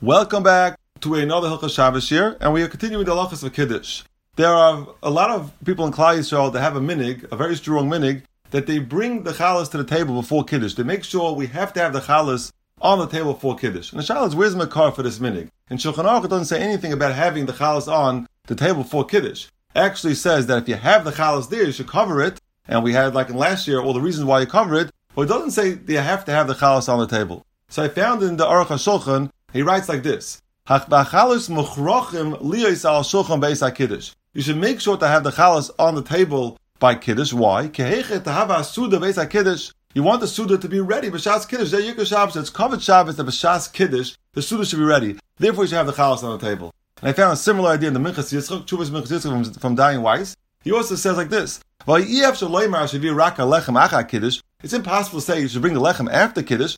Welcome back to another Hilchos Shabbos here, and we are continuing the halachas of Kiddush. There are a lot of people in Klal Yisrael that have a minig, a very strong minig, that they bring the chalas to the table before Kiddush. They make sure we have to have the chalas on the table before Kiddush. And the shaila is, where's Makar for this minig? And Shulchan Aruch doesn't say anything about having the chalas on the table before Kiddush. It actually says that if you have the chalas there, you should cover it. And we had, like in last year, all the reasons why you cover it. But it doesn't say that you have to have the chalas on the table. So I found in the Aruch HaShulchan, he writes like this: you should make sure to have the chalas on the table by Kiddush. Why? You want the Suda to be ready. B'Shas Kiddush, it's covered Shabbos, the B'Shas Kiddush, the Suda should be ready. Therefore, you should have the chalas on the table. And I found a similar idea in the Minchas Yitzchak, Chuvas Minchas Yitzchak from Dayan Weiss. He also says like this: it's impossible to say you should bring the lechem after Kiddush.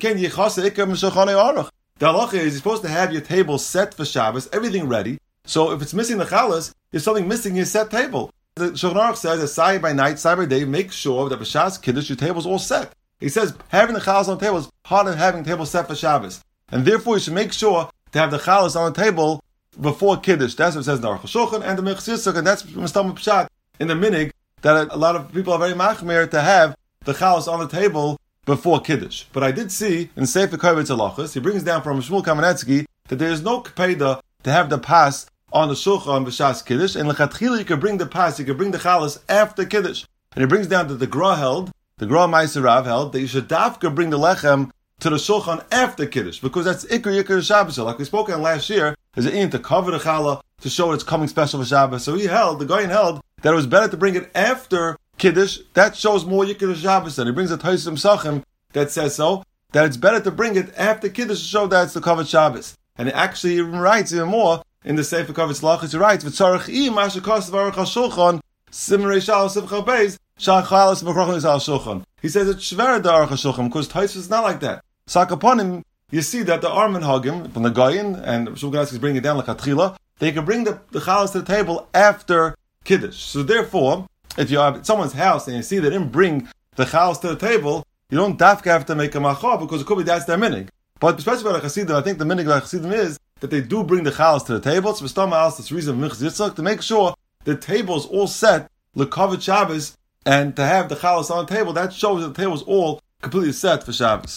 The halacha is you're supposed to have your table set for Shabbos, everything ready. So if it's missing the chalas, there's something missing in your set table. The Shulchan Aruch says that Sai by night, Sai by day, make sure that B'Shas Kiddush, your table's all set. He says having the chalas on the table is part of having the table set for Shabbos. And therefore you should make sure to have the chalas on the table before Kiddush. That's what it says in the Aruch HaShulchan and the Minchas Yitzchak, and that's Mistam Pshat in the minig, that a lot of people are very machmir to have the chalas on the table before Kiddush. But I did see in Sefer Kovetz Halachos, he brings down from Shmuel Kamenetsky that there is no kpeda to have the pas on the shulchan b'shas Kiddush, and lechatchila you can bring the pas, you can bring the chalas after Kiddush. And he brings down that the Gra Meiser Rav held that you should dafka bring the lechem to the shulchan after Kiddush, because that's Yikar Shabbos. Like we spoke on last year, there's an in to cover the challah to show it's coming special for Shabbos. So the Goyen held that it was better to bring it after Kiddush. That shows more Yikar Shabbos. And he brings a Tosim Sachim that says so, that it's better to bring it after Kiddush to show that it's the covered Shabbos. And he actually even writes even more in the Sefer Kovetz Halachos. He writes, "V'tzarich masha kosev Aruch HaShulchan simrei shalosh simcha beis shachalas v'krochan al shulchan." He says it's shver the Aruch HaShulchan because Tosfos is not like that. Sakaponim, you see that the Armin Hagim from the Goyen and Shulchan is bringing it down like Atchila, they can bring the chalas to the table after Kiddush. So therefore, if you're at someone's house and you see they didn't bring the chalas to the table, you don't dafka have to make a machah because it could be that's their minig. But especially by the Hasidim, I think the minig of the Hasidim is that they do bring the chalas to the table. So Mistam else, this reason of Minchas Yitzchak, to make sure the table is all set, l'kavod Shabbos, and to have the chalas on the table, that shows that the table is all completely set for Shabbos.